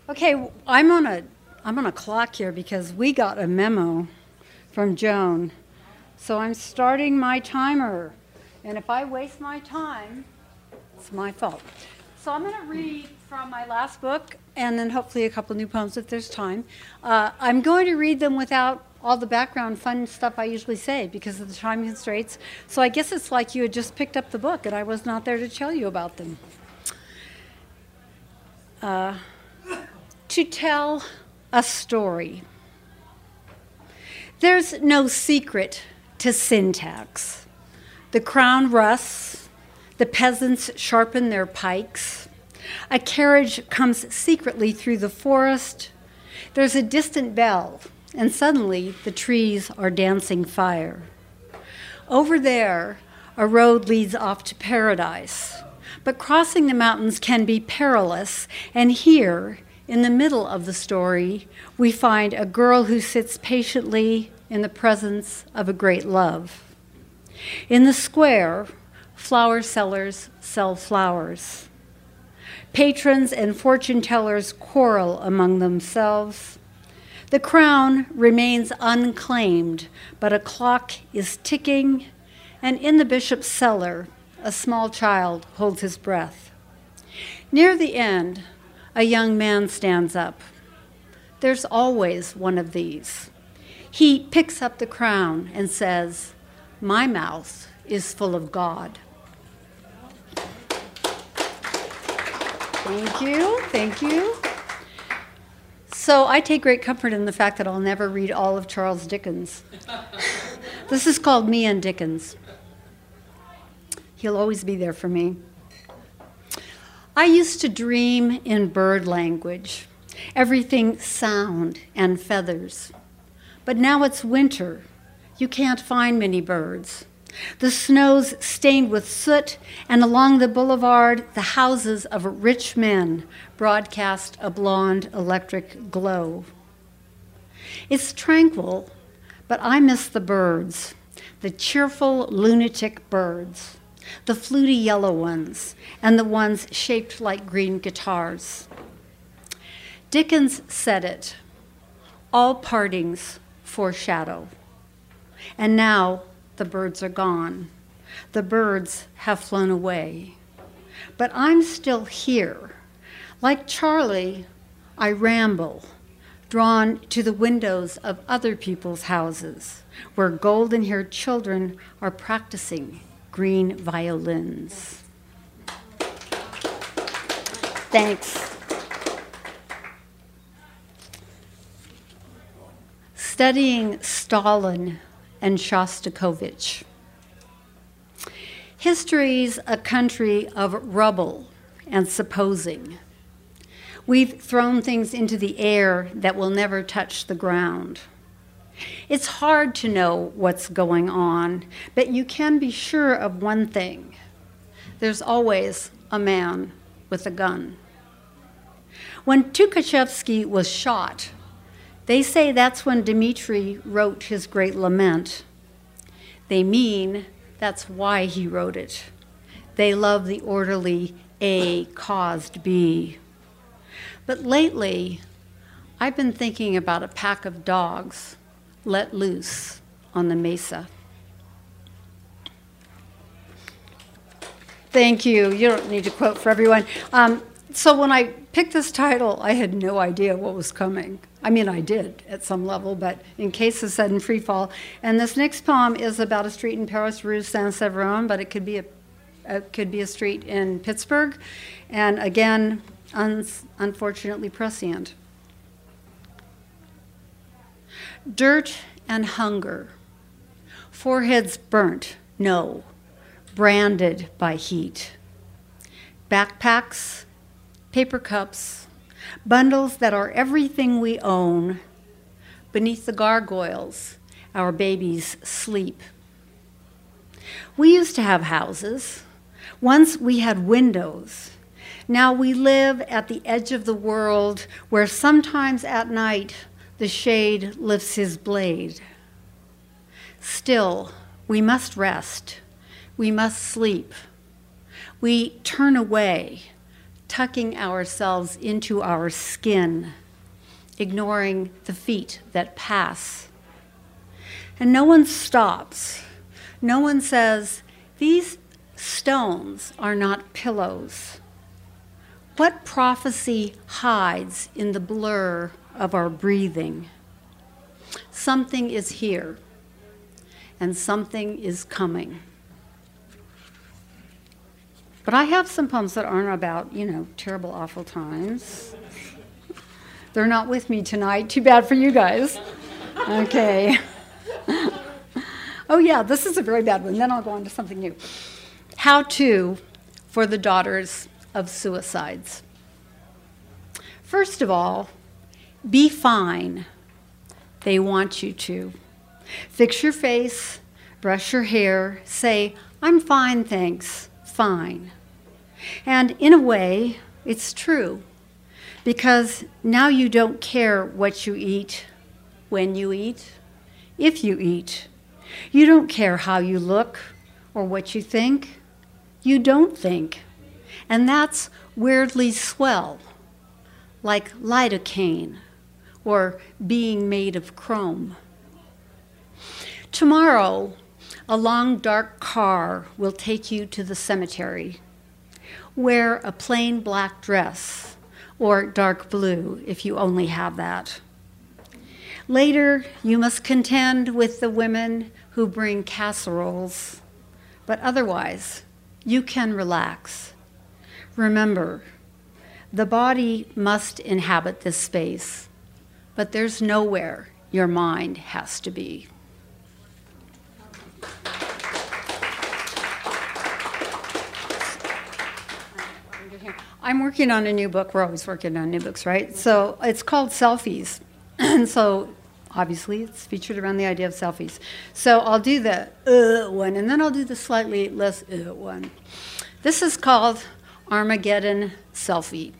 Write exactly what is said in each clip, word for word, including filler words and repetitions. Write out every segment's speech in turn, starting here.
Okay, I'm on a I'm on a clock here because we got a memo from Joan. So I'm starting my timer. And if I waste my time, it's my fault. So I'm going to read from my last book and then hopefully a couple new poems if there's time. Uh, I'm going to read them without all the background fun stuff I usually say because of the time constraints. So I guess it's like you had just picked up the book and I was not there to tell you about them. Uh, to tell a story. There's no secret to syntax. The crown rusts, the peasants sharpen their pikes. A carriage comes secretly through the forest. There's a distant bell, and suddenly the trees are dancing fire. Over there, a road leads off to paradise, but crossing the mountains can be perilous, and here, in the middle of the story, we find a girl who sits patiently in the presence of a great love. In the square, flower sellers sell flowers. Patrons and fortune tellers quarrel among themselves. The crown remains unclaimed, but a clock is ticking, and in the bishop's cellar, a small child holds his breath. Near the end, a young man stands up. There's always one of these. He picks up the crown and says, "My mouth is full of God." Thank you, thank you. So I take great comfort in the fact that I'll never read all of Charles Dickens. This is called Me and Dickens. He'll always be there for me. I used to dream in bird language, everything sound and feathers. But now it's winter. You can't find many birds. The snow's stained with soot, and along the boulevard, the houses of rich men broadcast a blonde electric glow. It's tranquil, but I miss the birds, the cheerful lunatic birds, the fluty yellow ones, and the ones shaped like green guitars. Dickens said it, all partings foreshadow. And now the birds are gone. The birds have flown away. But I'm still here. Like Charlie, I ramble, drawn to the windows of other people's houses, where golden-haired children are practicing green violins. Thanks. Studying Stalin and Shostakovich. History's a country of rubble and supposing. We've thrown things into the air that will never touch the ground. It's hard to know what's going on, but you can be sure of one thing. There's always a man with a gun. When Tukhachevsky was shot, they say that's when Dmitri wrote his great lament. They mean that's why he wrote it. They love the orderly A caused B. But lately, I've been thinking about a pack of dogs let loose on the mesa. Thank you. You don't need to quote for everyone. Um, so when I picked this title, I had no idea what was coming. I mean, I did at some level, but in case of sudden free fall. And this next poem is about a street in Paris, Rue Saint-Séverin, but it could be a, it could be a street in Pittsburgh. And again, un- unfortunately prescient. Dirt and hunger, foreheads burnt, no, branded by heat. Backpacks, paper cups, bundles that are everything we own. Beneath the gargoyles, our babies sleep. We used to have houses. Once we had windows. Now we live at the edge of the world where sometimes at night the shade lifts his blade. Still, we must rest. We must sleep. We turn away, tucking ourselves into our skin, ignoring the feet that pass. And no one stops. No one says, these stones are not pillows. What prophecy hides in the blur of our breathing? Something is here, and something is coming. But I have some poems that aren't about, you know, terrible, awful times. They're not with me tonight. Too bad for you guys. Okay. Oh, yeah, this is a very bad one. Then I'll go on to something new. How to for the daughters of suicides. First of all, be fine. They want you to. Fix your face, brush your hair, say, I'm fine, thanks, fine. And in a way, it's true, because now you don't care what you eat, when you eat, if you eat. You don't care how you look or what you think. You don't think. And that's weirdly swell, like lidocaine or being made of chrome. Tomorrow, a long dark car will take you to the cemetery. Wear a plain black dress or dark blue if you only have that. Later, you must contend with the women who bring casseroles, but otherwise, you can relax. Remember, the body must inhabit this space, but there's nowhere your mind has to be. I'm working on a new book. We're always working on new books, right? So it's called Selfies. And so obviously it's featured around the idea of selfies. So I'll do the uh one, and then I'll do the slightly less uh one. This is called Armageddon Selfie.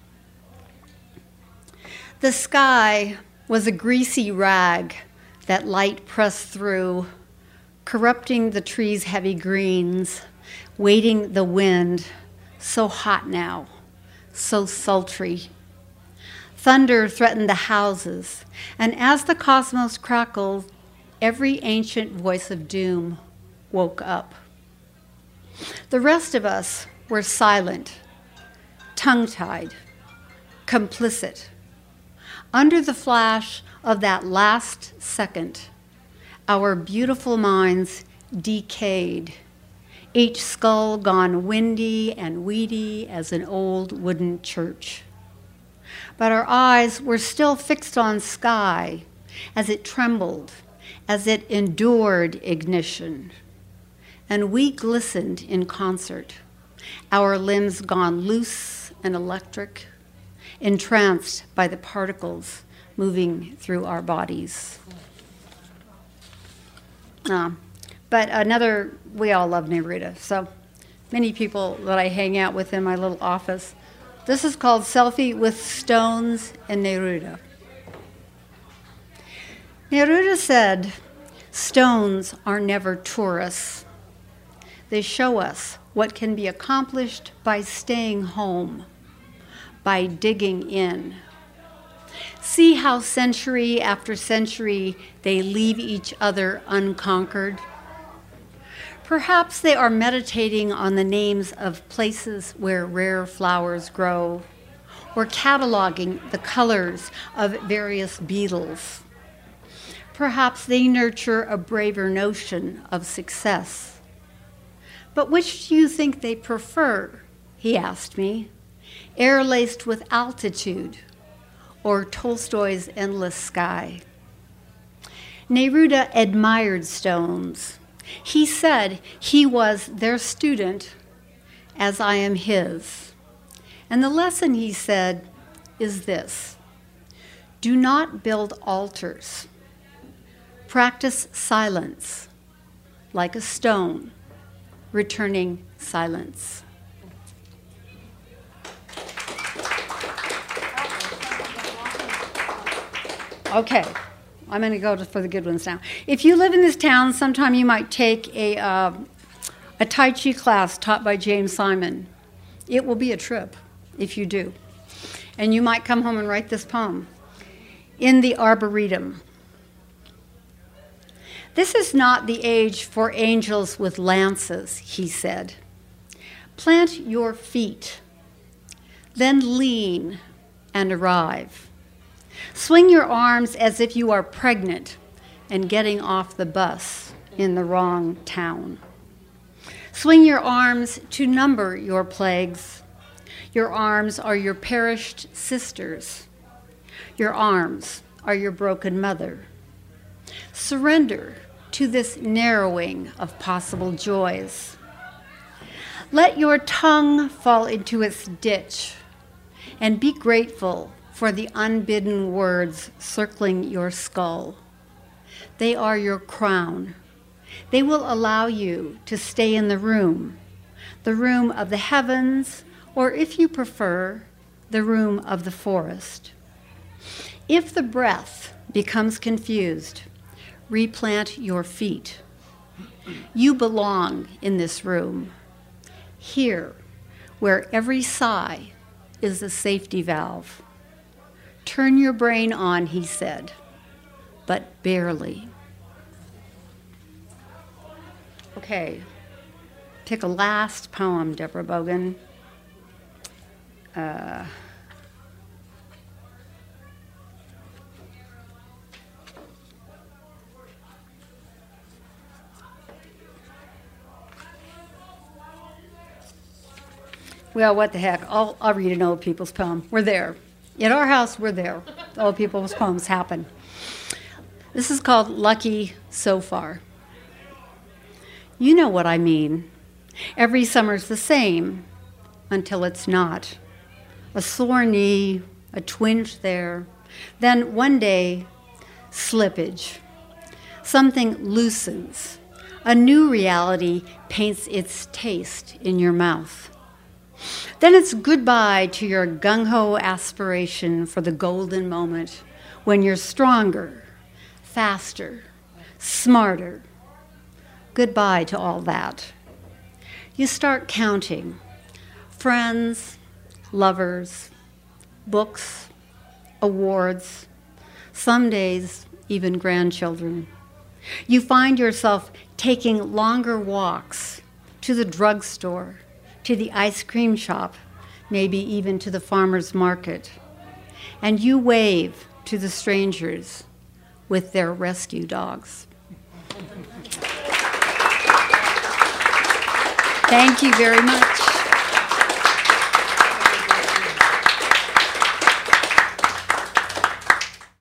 The sky was a greasy rag that light pressed through, corrupting the trees' heavy greens, waiting the wind, so hot now, so sultry. Thunder threatened the houses, and as the cosmos crackled, every ancient voice of doom woke up. The rest of us were silent, tongue-tied, complicit. Under the flash of that last second, our beautiful minds decayed, each skull gone windy and weedy as an old wooden church. But our eyes were still fixed on sky as it trembled, as it endured ignition. And we glistened in concert, our limbs gone loose and electric, entranced by the particles moving through our bodies. Uh, but another, we all love Neruda, so many people that I hang out with in my little office. This is called Selfie with Stones and Neruda. Neruda said, stones are never tourists. They show us what can be accomplished by staying home, by digging in. See how century after century they leave each other unconquered? Perhaps they are meditating on the names of places where rare flowers grow, or cataloging the colors of various beetles. Perhaps they nurture a braver notion of success. But which do you think they prefer, he asked me, air laced with altitude, or Tolstoy's endless sky? Neruda admired stones. He said he was their student as I am his. And the lesson, he said, is this: do not build altars. Practice silence, like a stone, returning silence. Okay, I'm going to go for the good ones now. If you live in this town, sometime you might take a, uh, a Tai Chi class taught by James Simon. It will be a trip. if you do. And you might come home and write this poem. In the Arboretum. This is not the age for angels with lances, he said. Plant your feet, then lean and arrive. Swing your arms as if you are pregnant and getting off the bus in the wrong town. Swing your arms to number your plagues. Your arms are your perished sisters. Your arms are your broken mother. Surrender to this narrowing of possible joys. Let your tongue fall into its ditch and be grateful for the unbidden words circling your skull. They are your crown. They will allow you to stay in the room, the room of the heavens, or if you prefer, the room of the forest. If the breath becomes confused, replant your feet. You belong in this room, here, where every sigh is a safety valve. Turn your brain on, he said, but barely. Okay, pick a last poem, Deborah Bogan. Uh, well, what the heck? I'll, I'll read an old people's poem. We're there. In our house, we're there. The old people's poems happen. This is called Lucky So Far. You know what I mean. Every summer's the same until it's not. A sore knee, a twinge there, then one day, slippage. Something loosens. A new reality paints its taste in your mouth. Then it's goodbye to your gung-ho aspiration for the golden moment when you're stronger, faster, smarter. Goodbye to all that. You start counting. Friends, lovers, books, awards, some days even grandchildren. You find yourself taking longer walks to the drugstore, to the ice cream shop, maybe even to the farmer's market. And you wave to the strangers with their rescue dogs. Thank you very much.